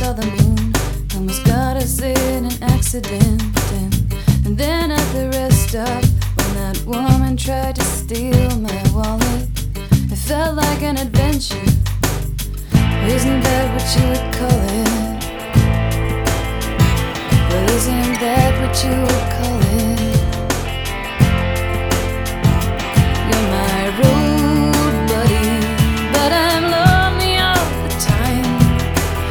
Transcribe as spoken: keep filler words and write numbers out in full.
saw the moon. Almost got us in an accident. And, and then at the rest stop, when that woman tried to steal my wallet, it felt like an adventure. Isn't that what you would